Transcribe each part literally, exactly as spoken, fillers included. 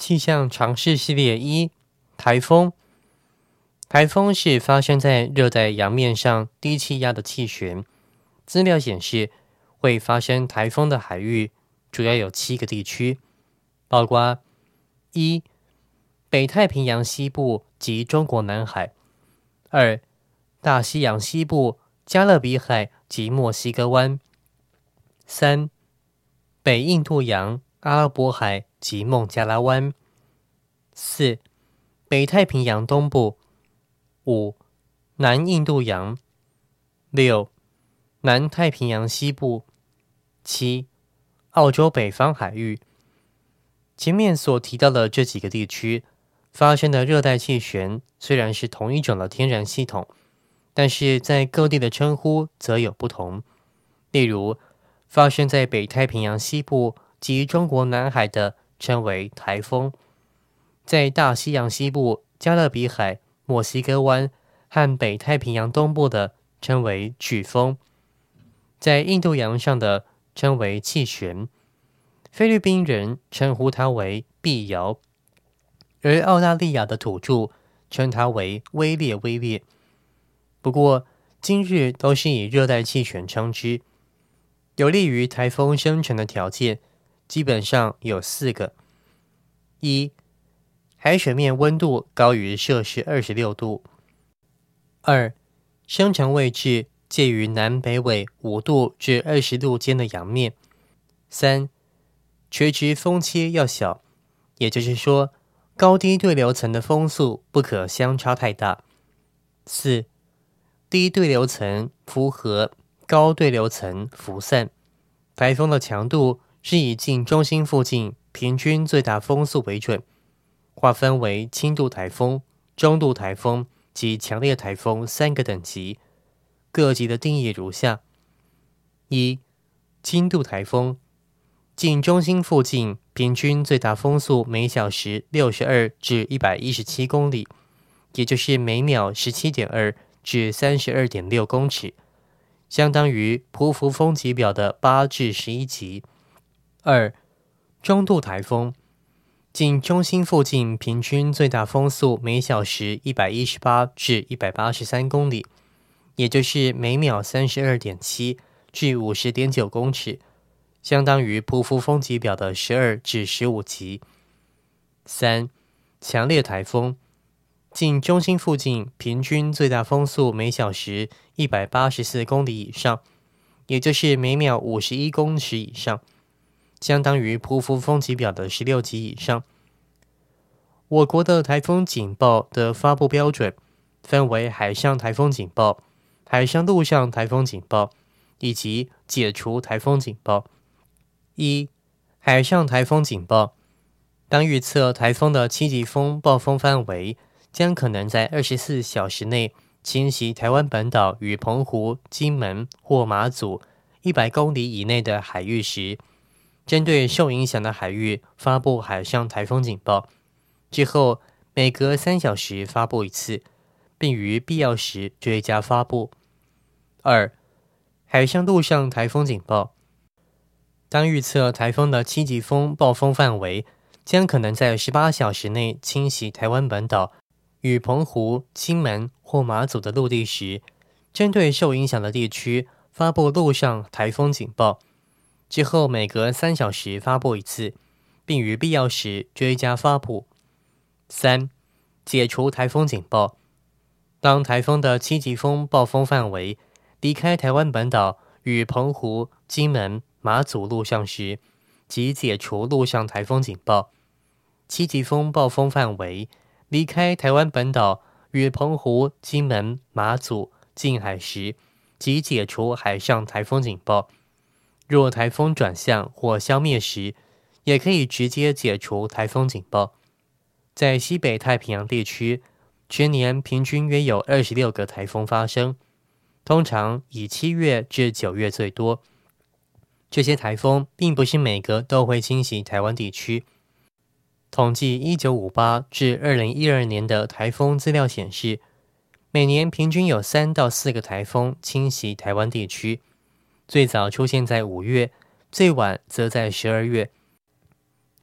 气象常识系列一：台风。台风是发生在热带洋面上低气压的气旋。资料显示，会发生台风的海域主要有七个地区，包括：一、北太平洋西部及中国南海；二、大西洋西部、加勒比海及墨西哥湾；三、北印度洋、阿拉伯海及孟加拉湾；四、北太平洋东部；五、南印度洋；六、南太平洋西部；七、澳洲北方海域。前面所提到的这几个地区发生的热带气旋虽然是同一种的天然系统，但是在各地的称呼则有不同。例如，发生在北太平洋西部及中国南海的称为台风，在大西洋西部、加勒比海、墨西哥湾和北太平洋东部的称为飓风，在印度洋上的称为气旋，菲律宾人称呼它为碧瑶，而澳大利亚的土著称它为威烈威烈。不过，今日都是以热带气旋称之。有利于台风生成的条件基本上有四个：一、海水面温度高于摄氏二十六度；二、生成位置介于南北纬五度至二十度间的洋面；三、垂直风切要小，也就是说，高低对流层的风速不可相差太大；四、低对流层符合高对流层浮散，台风的强度是以近中心附近平均最大风速为准，划分为轻度台风、中度台风及强烈台风三个等级，各级的定义如下：一、轻度台风，近中心附近平均最大风速每小时六十二至一百一十七公里，也就是每秒 十七点二至 三十二点六公尺，相当于匍匐风级表的八至十一级。二、中度台风，近中心附近平均最大风速每小时一百一十八至一百八十三公里，也就是每秒 三十二点七至 五十点九公尺，相当于匍匐风级表的十二至十五级。三、强烈台风，近中心附近平均最大风速每小时一百八十四公里以上，也就是每秒五十一公尺以上，相当于匍匐风级表的十六级以上。我国的台风警报的发布标准分为海上台风警报、海上陆上台风警报以及解除台风警报。一、海上台风警报，当预测台风的七级风暴风范围将可能在二十四小时内侵袭台湾本岛与澎湖、金门或马祖一百公里以内的海域时，针对受影响的海域发布海上台风警报，之后每隔三小时发布一次，并于必要时追加发布。二、海上陆上台风警报，当预测台风的七级风暴风范围将可能在十八小时内侵袭台湾本岛与澎湖、金门或马祖的陆地时，针对受影响的地区发布陆上台风警报，之后每隔三小时发布一次，并于必要时追加发布。三、解除台风警报，当台风的七级风暴风范围离开台湾本岛与澎湖、金门、马祖陆上时，即解除陆上台风警报；七级风暴风范围离开台湾本岛与澎湖、金门、马祖近海时，即解除海上台风警报。若台风转向或消灭时，也可以直接解除台风警报。在西北太平洋地区，全年平均约有二十六个台风发生，通常以七月至九月最多。这些台风并不是每个都会侵袭台湾地区。统计一九五八至二零一二年的台风资料显示，每年平均有三到四个台风侵袭台湾地区，最早出现在五月，最晚则在十二月。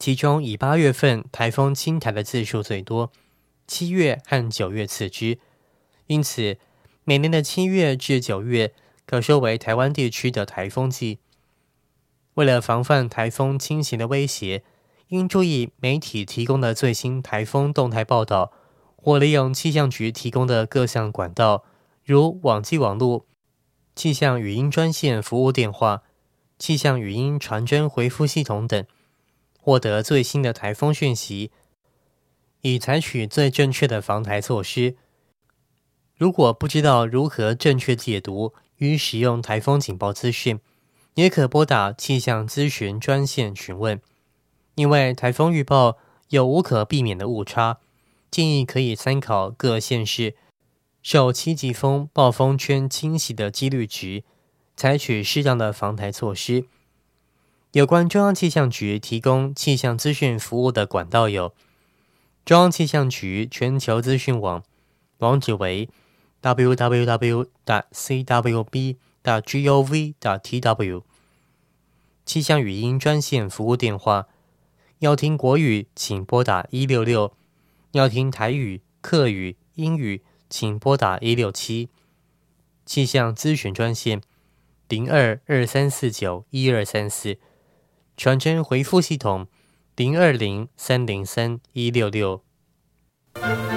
其中以八月份台风侵台的次数最多，七月和九月次之。因此，每年的七月至九月可说为台湾地区的台风季。为了防范台风侵袭的威胁，应注意媒体提供的最新台风动态报道，或利用气象局提供的各项管道，如网际网络、气象语音专线服务电话、气象语音传真回复系统等，获得最新的台风讯息，以采取最正确的防台措施。如果不知道如何正确解读与使用台风警报资讯，也可拨打气象咨询专线询问。因为台风预报有无可避免的误差，建议可以参考各县市受七级风暴风圈侵袭的几率值，采取适当的防台措施。有关中央气象局提供气象资讯服务的管道有：中央气象局全球资讯网，网址为 double-u double-u double-u 点 c w b 点 gov 点 t w， 气象语音专线服务电话，要听国语请拨打一六六，要听台语、客语、英语请拨打一六七。气象咨询专线零二二三四九一二三四，传真回复系统零二零三零三一六六。